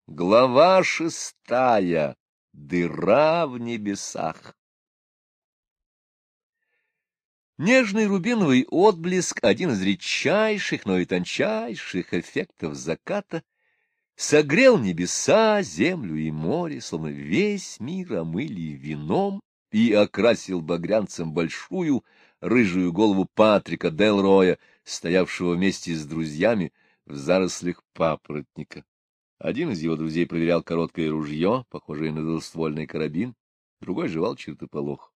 Глава 6. Дыра в небесах. Нежный рубиновый отблеск, один из редчайших, но и тончайших эффектов заката, согрел небеса, землю и море, словно весь мир омыли вином, и окрасил багрянцем большую рыжую голову Патрика Делроя, стоявшего вместе с друзьями в зарослях папоротника. Один из его друзей проверял короткое ружье, похожее на двуствольный карабин, другой жевал чертополох.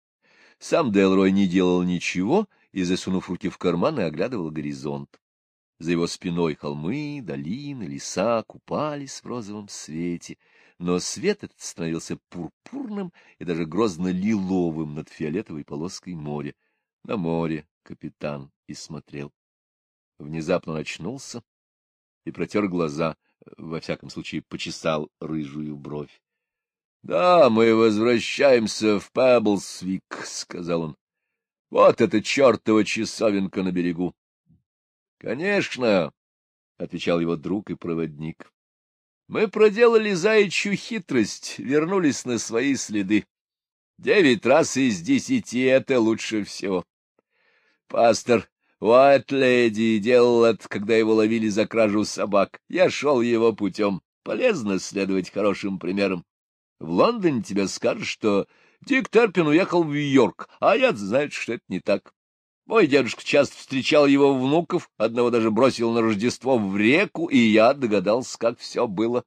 Сам Делрой не делал ничего и, засунув руки в карманы, оглядывал горизонт. За его спиной холмы, долины, леса купались в розовом свете, но свет этот становился пурпурным и даже грозно-лиловым над фиолетовой полоской моря. На море капитан и смотрел. Внезапно он очнулся и протер глаза, во всяком случае почесал рыжую бровь. — Да, мы возвращаемся в Пеблсвик, — сказал он. — Вот эта чертова часовенка на берегу. — Конечно, — отвечал его друг и проводник. — Мы проделали заячью хитрость, вернулись на свои следы. 9 раз из 10 — это лучше всего. Пастор Уайт-леди делал это, когда его ловили за кражу собак. Я шел его путем. Полезно следовать хорошим примерам. В Лондоне тебе скажут, что Дик Терпин уехал в Йорк, а я знаю, что это не так. Мой дедушка часто встречал его внуков, одного даже бросил на Рождество в реку, и я догадался, как все было.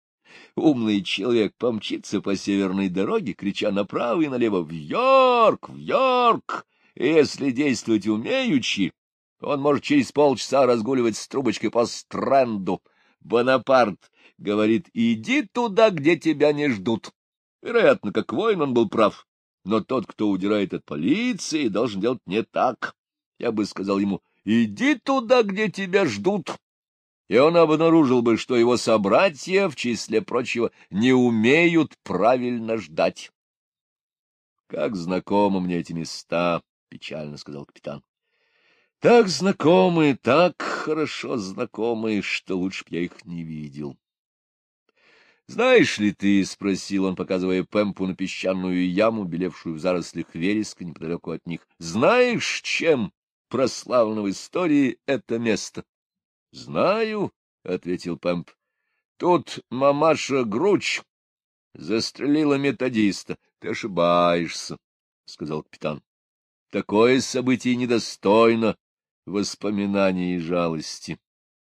Умный человек помчится по северной дороге, крича направо и налево: «В Йорк! В Йорк!» И если действовать умеючи, он может через полчаса разгуливать с трубочкой по Стрэнду. Бонапарт говорит: иди туда, где тебя не ждут. Вероятно, как воин он был прав, но тот, кто удирает от полиции, должен делать не так. Я бы сказал ему: иди туда, где тебя ждут. И он обнаружил бы, что его собратья, в числе прочего, не умеют правильно ждать. — Как знакомы мне эти места, — печально сказал капитан. — Так знакомы, так хорошо знакомы, что лучше б я их не видел. — Знаешь ли ты, — спросил он, показывая Пэмпу на песчаную яму, белевшую в зарослях вереска неподалеку от них, — знаешь, чем прославлено в истории это место? — Знаю, — ответил Пэмп. — Тут мамаша Груч застрелила методиста. — Ты ошибаешься, — сказал капитан. — Такое событие недостойно воспоминаний и жалости.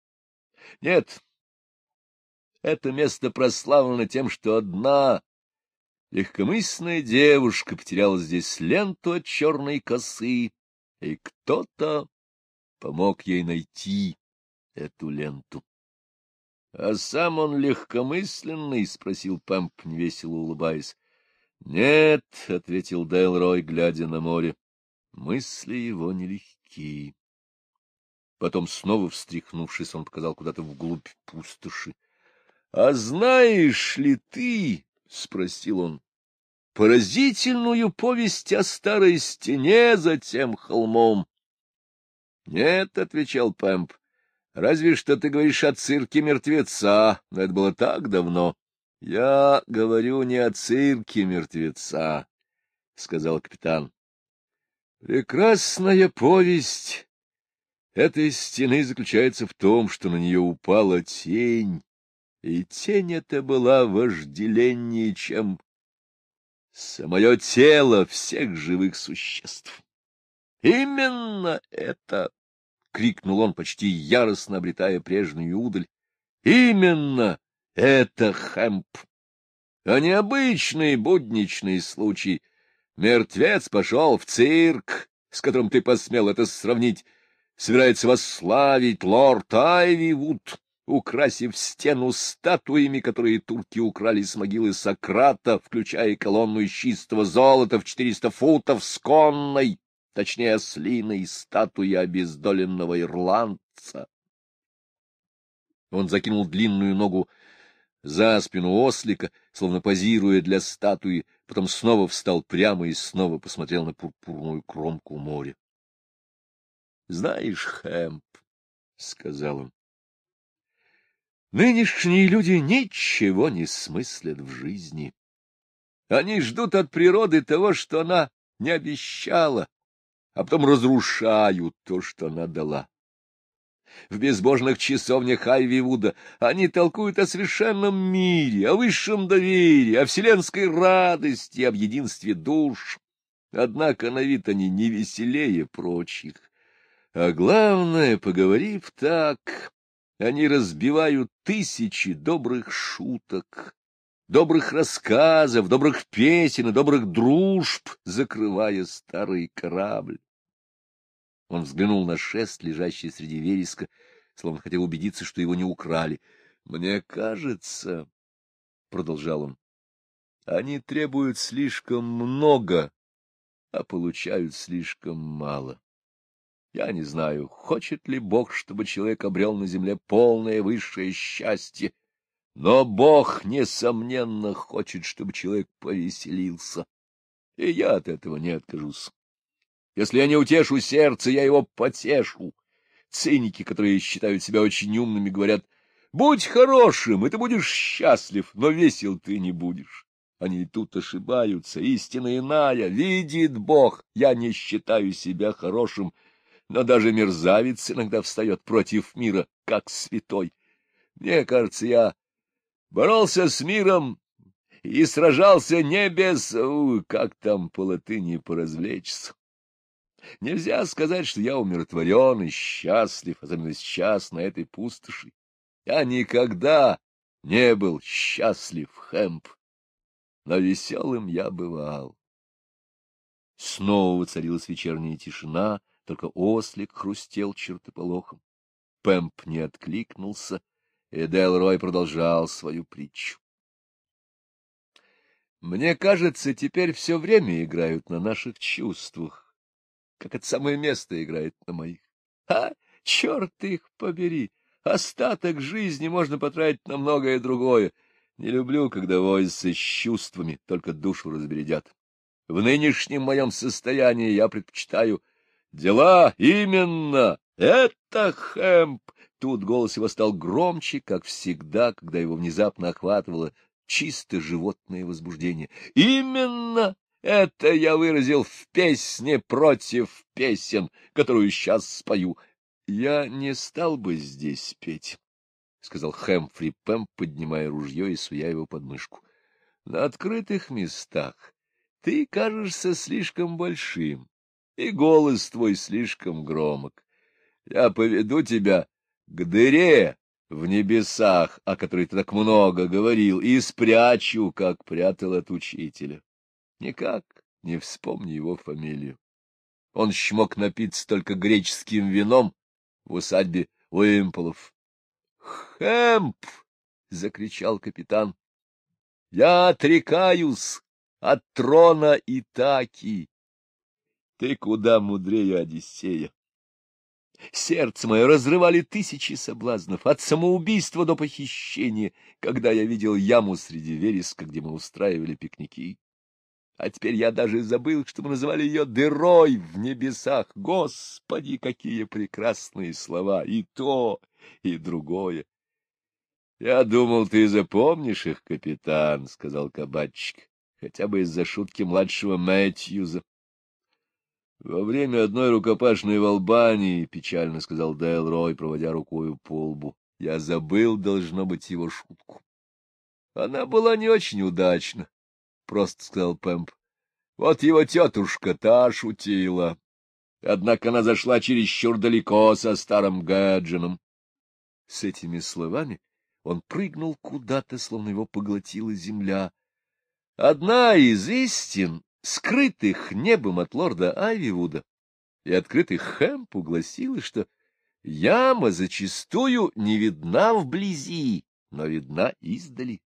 Нет, это место прославлено тем, что одна легкомысленная девушка потеряла здесь ленту от черной косы, и кто-то помог ей найти эту ленту. — А сам он легкомысленный? — спросил Пэмп, невесело улыбаясь. — Нет, — ответил Делрой, глядя на море, — мысли его нелегки. Потом, снова встряхнувшись, он показал куда-то вглубь пустоши. — А знаешь ли ты, — спросил он, — поразительную повесть о старой стене за тем холмом? — Нет, — отвечал Пэмп, — разве что ты говоришь о цирке мертвеца, но это было так давно. — Я говорю не о цирке мертвеца, — сказал капитан. — Прекрасная повесть этой стены заключается в том, что на нее упала тень, и тень эта была вожделеннее, чем самое тело всех живых существ. Именно это! — крикнул он, почти яростно обретая прежнюю удаль. — Именно это, Хэмп! А необычный будничный случай. Мертвец пошел в цирк, с которым ты посмел это сравнить. Собирается восславить лорд Айвивуд, украсив стену статуями, которые турки украли с могилы Сократа, включая колонну из чистого золота в 400 футов с конной, точнее ослиной статуи обездоленного ирландца. Он закинул длинную ногу за спину ослика, словно позируя для статуи, потом снова встал прямо и снова посмотрел на пурпурную кромку моря. — Знаешь, Хэмп, — сказал он, Нынешние люди ничего не смыслят в жизни. Они ждут от природы того, что она не обещала, а потом разрушают то, что она дала. В безбожных часовнях Айвивуда они толкуют о совершенном мире, о высшем доверии, о вселенской радости, об единстве душ. Однако на вид они не веселее прочих. А главное, поговорив так, они разбивают тысячи добрых шуток, добрых рассказов, добрых песен и добрых дружб, закрывая старый корабль. Он взглянул на шест, лежащий среди вереска, словно хотел убедиться, что его не украли. — Мне кажется, — продолжал он, — они требуют слишком много, а получают слишком мало. Я не знаю, хочет ли Бог, чтобы человек обрел на земле полное высшее счастье, но Бог, несомненно, хочет, чтобы человек повеселился, и я от этого не откажусь. Если я не утешу сердце, я его потешу. Циники, которые считают себя очень умными, говорят: будь хорошим, и ты будешь счастлив, но весел ты не будешь. Они и тут ошибаются, истина иная. Видит Бог, я не считаю себя хорошим, но даже мерзавец иногда встает против мира, как святой. Мне кажется, я боролся с миром и сражался не без... как там по латыни поразвлечься. Нельзя сказать, что я умиротворен и счастлив, особенно сейчас, на этой пустоши. Я никогда не был счастлив, Хэмп, но веселым я бывал. Снова воцарилась вечерняя тишина, только ослик хрустел чертополохом. Пэмп не откликнулся, и Делрой продолжал свою притчу. Мне кажется, теперь все время играют на наших чувствах, как это самое место играет на моих. А, черт их побери! Остаток жизни можно потратить на многое другое. Не люблю, когда возятся с чувствами, только душу разбередят. В нынешнем моем состоянии я предпочитаю дела. Именно это, Хэмп! Тут голос его стал громче, как всегда, когда его внезапно охватывало чисто животное возбуждение. Именно это я выразил в песне против песен, которую сейчас спою. Я не стал бы здесь петь, — сказал Хэмфри Пэмп, поднимая ружье и суя его под мышку. — На открытых местах ты кажешься слишком большим, и голос твой слишком громок. Я поведу тебя к дыре в небесах, о которой ты так много говорил, и спрячу, как прятал от учителя. Никак не вспомни его фамилию. Он мог напиться только греческим вином в усадьбе Уимполов. — Хэмп! — закричал капитан. — Я отрекаюсь от трона Итаки. Ты куда мудрее Одиссея. Сердце мое разрывали тысячи соблазнов, от самоубийства до похищения, когда я видел яму среди вереска, где мы устраивали пикники. А теперь я даже забыл, что мы называли ее дырой в небесах. Господи, какие прекрасные слова! И то, и другое. — Я думал, ты запомнишь их, капитан, — сказал кабачик, — хотя бы из-за шутки младшего Мэтьюза. — Во время одной рукопашной в Албании, — печально сказал Делрой, проводя рукою по лбу, — я забыл, должно быть, его шутку. Она была не очень удачна, — просто сказал Пэмп. Вот его тетушка та шутила. Однако она зашла чересчур далеко со старым Гэджином. С этими словами он прыгнул куда-то, словно его поглотила земля. Одна из истин, скрытых небом от лорда Айвивуда и открытых Хэмпу, гласила, что яма зачастую не видна вблизи, но видна издали.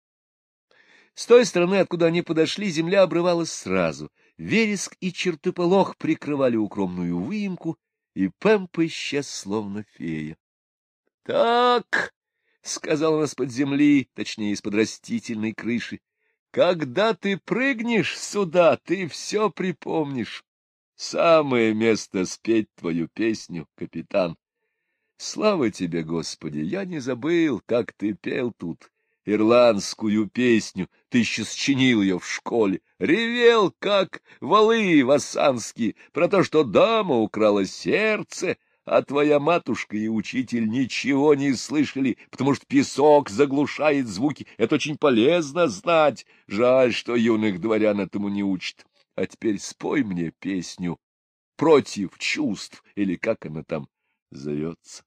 С той стороны, откуда они подошли, земля обрывалась сразу. Вереск и чертополох прикрывали укромную выемку, и Пэмп исчез, словно фея. — Так, — сказал он из-под земли, точнее, из-под растительной крыши, — когда ты прыгнешь сюда, ты все припомнишь. Самое место спеть твою песню, капитан. Слава тебе, Господи, я не забыл, как ты пел тут ирландскую песню, ты еще сочинил ее в школе, ревел, как валы вассанские, про то, что дама украла сердце, а твоя матушка и учитель ничего не слышали, потому что песок заглушает звуки. Это очень полезно знать. Жаль, что юных дворян этому не учат. А теперь спой мне песню «Против чувств», или как она там зовется.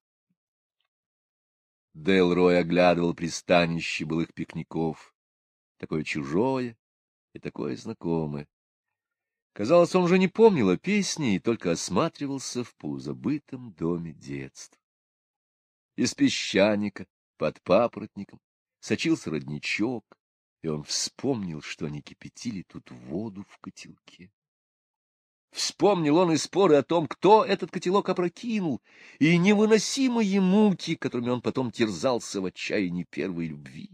Делрой оглядывал пристанище былых пикников, такое чужое и такое знакомое. Казалось, он уже не помнил о песне и только осматривался в полузабытом доме детства. Из песчаника под папоротником сочился родничок, и он вспомнил, что они кипятили тут воду в котелке. Вспомнил он и споры о том, кто этот котелок опрокинул, и невыносимые муки, которыми он потом терзался в отчаянии первой любви.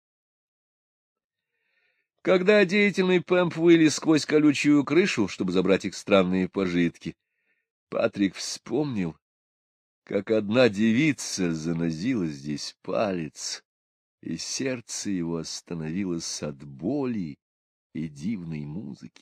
Когда деятельный Пэмп вылез сквозь колючую крышу, чтобы забрать их странные пожитки, Патрик вспомнил, как одна девица занозила здесь палец, и сердце его остановилось от боли и дивной музыки.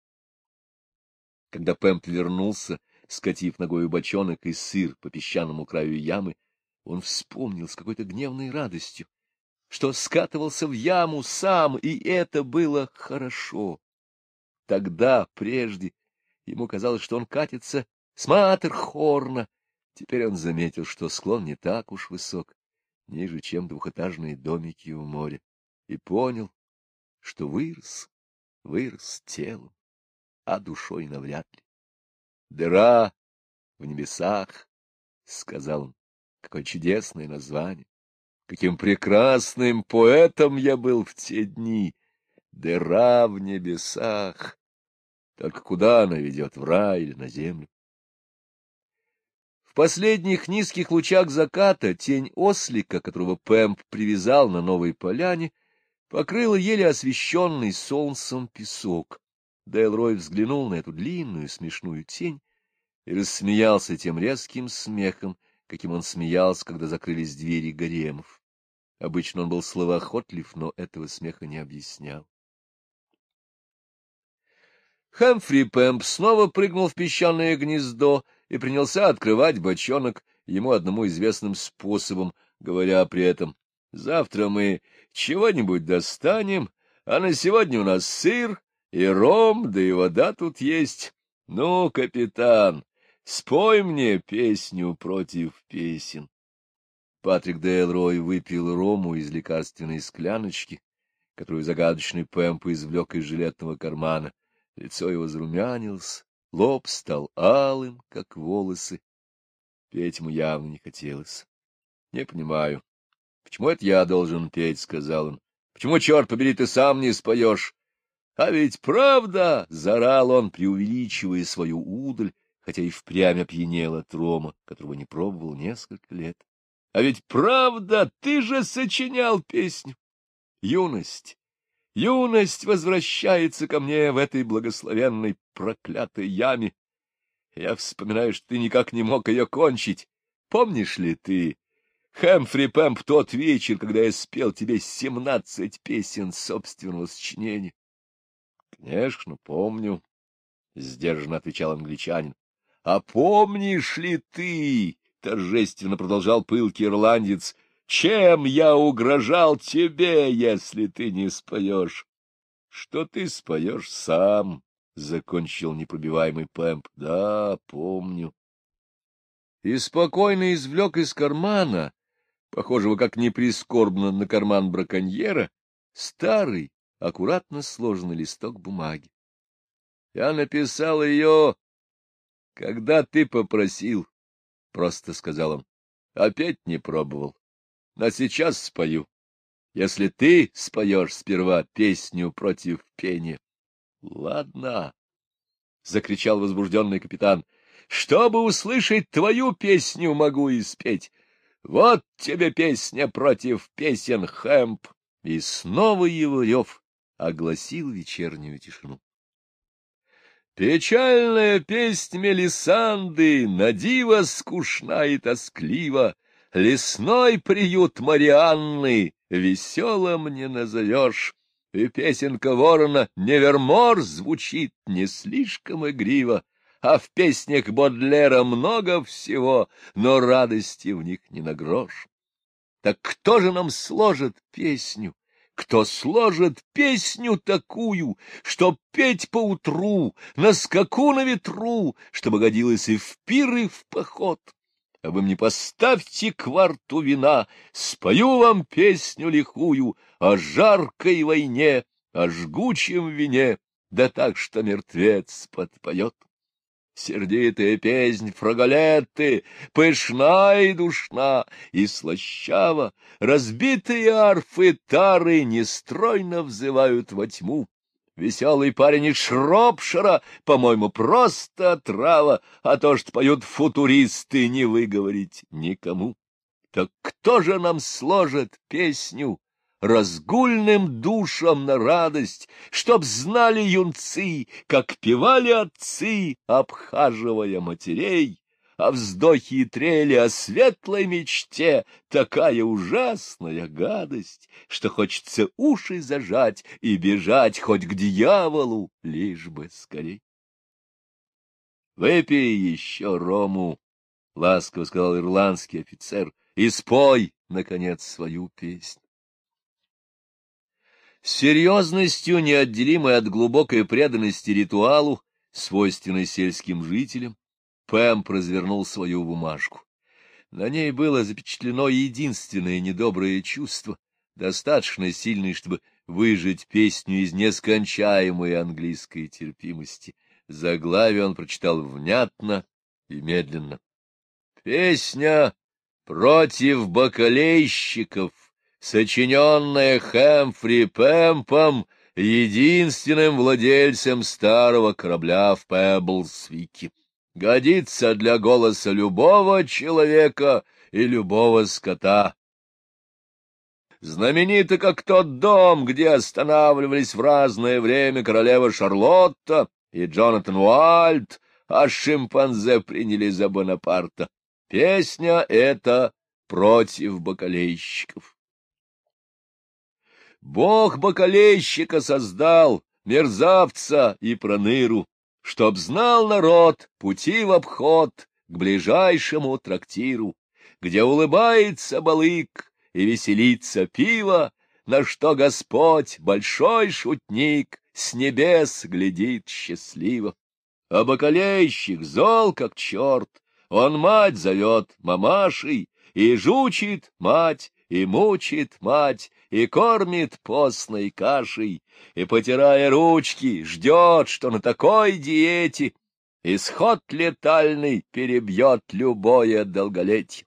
Когда Пэмп вернулся, скатив ногою бочонок и сыр по песчаному краю ямы, он вспомнил с какой-то гневной радостью, что скатывался в яму сам, и это было хорошо. Тогда, прежде, ему казалось, что он катится с Матерхорна. Теперь он заметил, что склон не так уж высок, ниже, чем двухэтажные домики у моря, и понял, что вырос телом, а душой навряд ли. «Дыра в небесах», — сказал он, — какое чудесное название. Каким прекрасным поэтом я был в те дни! Дыра в небесах! Только куда она ведет, в рай или на землю? В последних низких лучах заката тень ослика, которого Пэмп привязал на новой поляне, покрыла еле освещенный солнцем песок. Делрой взглянул на эту длинную смешную тень и рассмеялся тем резким смехом, каким он смеялся, когда закрылись двери гаремов. Обычно он был словоохотлив, но этого смеха не объяснял. Хэмфри Пэмп снова прыгнул в песчаное гнездо и принялся открывать бочонок ему одному известным способом, говоря при этом: «Завтра мы чего-нибудь достанем, а на сегодня у нас сыр и ром, да и вода тут есть. Ну, капитан, спой мне песню против песен». Патрик Делрой выпил рому из лекарственной скляночки, которую загадочный Пэмп извлек из жилетного кармана. Лицо его зарумянилось, лоб стал алым, как волосы. Петь ему явно не хотелось. — Не понимаю, почему это я должен петь, — сказал он. — Почему, черт побери, ты сам не споешь? — А ведь правда, — заорал он, преувеличивая свою удаль, хотя и впрямь опьянел от рома, которого не пробовал несколько лет. — А ведь правда, ты же сочинял песню. Юность. Юность возвращается ко мне в этой благословенной проклятой яме. Я вспоминаю, что ты никак не мог ее кончить. Помнишь ли ты, Хэмфри Пэмп, тот вечер, когда я спел тебе 17 песен собственного сочинения? — Конечно, помню, — сдержанно отвечал англичанин. — А помнишь ли ты, — торжественно продолжал пылкий ирландец, — чем я угрожал тебе, если ты не споешь? — Что ты споешь сам, — закончил непробиваемый Пэмп. — Да, помню. И спокойно извлек из кармана, похожего как ни прискорбно на карман браконьера, старый, аккуратно сложенный листок бумаги. — Я написал ее, когда ты попросил, — просто сказал он. — Опять не пробовал. Но сейчас спою. Если ты споешь сперва песню против пения. — Ладно, — закричал возбужденный капитан, — чтобы услышать твою песню, могу и спеть. Вот тебе песня против песен, Хэмп. И снова его рев огласил вечернюю тишину. Печальная песнь Мелисанды, надиво скучна и тосклива, лесной приют Марианны веселым не назовешь, и песенка ворона невермор звучит не слишком игриво, а в песнях Бодлера много всего, но радости в них не на грош. Так кто же нам сложит песню? Кто сложит песню такую, чтоб петь поутру, на скаку на ветру, чтобы годилась и в пир, и в поход? А вы мне поставьте кварту вина, спою вам песню лихую о жаркой войне, о жгучем вине, да так, что мертвец подпоет. Сердитая песнь Фраголетты, пышна и душна, и слащава, разбитые арфы тары нестройно взывают во тьму. Веселый парень из Шропшира, по-моему, просто отрава, а то, что поют футуристы, не выговорить никому. Так кто же нам сложит песню разгульным душам на радость, чтоб знали юнцы, как певали отцы, обхаживая матерей, а вздохи и трели о светлой мечте такая ужасная гадость, что хочется уши зажать и бежать хоть к дьяволу, лишь бы скорей. — Выпей еще рому, — ласково сказал ирландский офицер, — и спой, наконец, свою песню. С серьезностью, неотделимой от глубокой преданности ритуалу, свойственной сельским жителям, Пэмп развернул свою бумажку. На ней было запечатлено единственное недоброе чувство, достаточно сильное, чтобы выжать песню из нескончаемой английской терпимости. Заглавие он прочитал внятно и медленно. «Песня против бакалейщиков, сочиненная Хэмфри Пэмпом, единственным владельцем старого корабля в Пеблсвике. Годится для голоса любого человека и любого скота. Знаменита, как тот дом, где останавливались в разное время королева Шарлотта и Джонатан Уальд, а шимпанзе приняли за Бонапарта. Песня эта против бакалейщиков. Бог бакалейщика создал, мерзавца и проныру, чтоб знал народ пути в обход к ближайшему трактиру, где улыбается балык и веселится пиво, на что Господь, большой шутник, с небес глядит счастливо. А бакалейщик зол, как черт, он мать зовет мамашей, и жучит мать, и мучит мать, и кормит постной кашей, и, потирая ручки, ждет, что на такой диете исход летальный перебьет любое долголетие.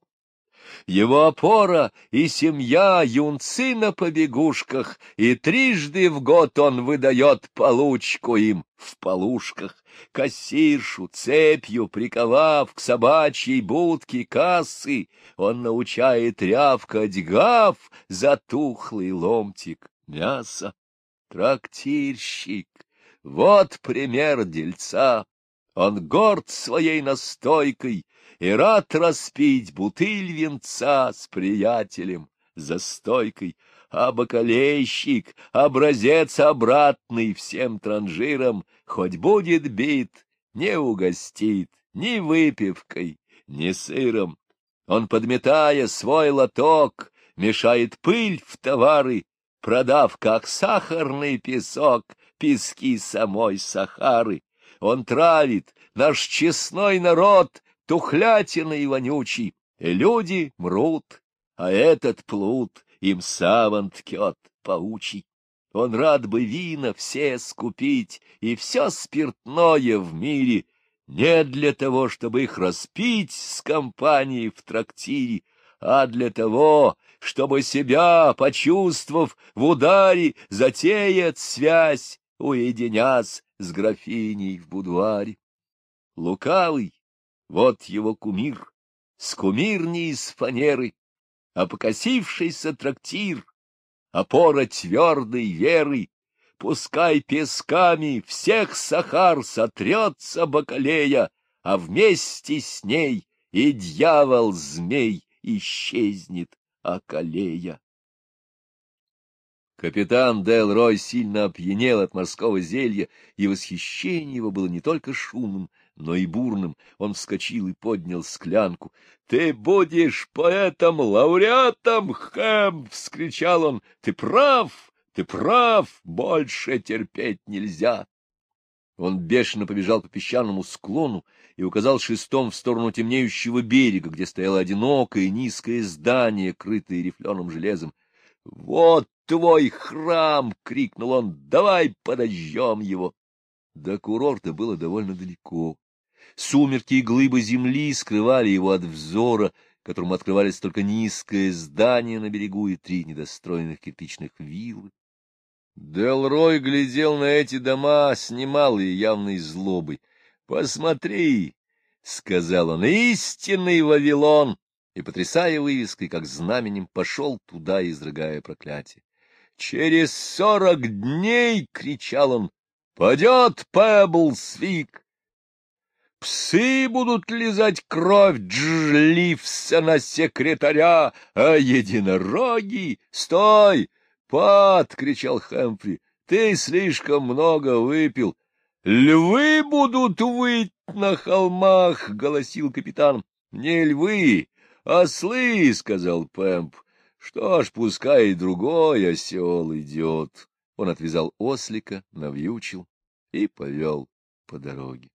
Его опора и семья юнцы на побегушках, и трижды в год он выдает получку им в полушках. Кассиршу цепью приковав к собачьей будке кассы, он научает рявкать гав за тухлый ломтик мяса. Трактирщик — вот пример дельца. Он горд своей настойкой и рад распить бутыль винца с приятелем за стойкой, а бакалейщик — образец обратный всем транжирам, хоть будет бит, не угостит ни выпивкой, ни сыром. Он, подметая свой лоток, мешает пыль в товары, продав, как сахарный песок, пески самой Сахары. Он травит наш честной народ тухлятиной вонючий, и люди мрут, а этот плут им саван ткет паучий. Он рад бы вина все скупить и все спиртное в мире, не для того, чтобы их распить с компанией в трактире, а для того, чтобы себя, почувствовав в ударе, затеять связь, уединясь с графиней в будуаре. Лукавый, вот его кумир, с кумирней из фанеры, а покосившийся трактир, опора твердой веры, пускай песками всех Сахар сотрется бакалея, а вместе с ней и дьявол-змей исчезнет, околея. Капитан Делрой сильно опьянел от морского зелья, и восхищение его было не только шумным, но и бурным. Он вскочил и поднял склянку. — Ты будешь поэтом-лауреатом, Хэм! — вскричал он. — Ты прав, больше терпеть нельзя. Он бешено побежал по песчаному склону и указал шестом в сторону темнеющего берега, где стояло одинокое низкое здание, крытое рифленым железом. — Вот твой храм! — крикнул он. — Давай подожжем его! До курорта было довольно далеко. Сумерки и глыбы земли скрывали его от взора, которому открывались только низкое здание на берегу и 3 недостроенных кирпичных виллы. Делрой глядел на эти дома с немалой явной злобой. — Посмотри, — сказал он, — истинный Вавилон! И, потрясая вывеской, как знаменем, пошел туда, изрыгая проклятие. — Через 40 дней, — кричал он, — падет Пеблсвик. Псы будут лизать кровь Джливсона секретаря, а единороги... — Стой! Пат! — кричал Хэмфри. — Ты слишком много выпил. — Львы будут выть на холмах! — голосил капитан. — Не львы, ослы! — сказал Пэмп. — Что ж, пускай и другой осел идет. Он отвязал ослика, навьючил и повел по дороге.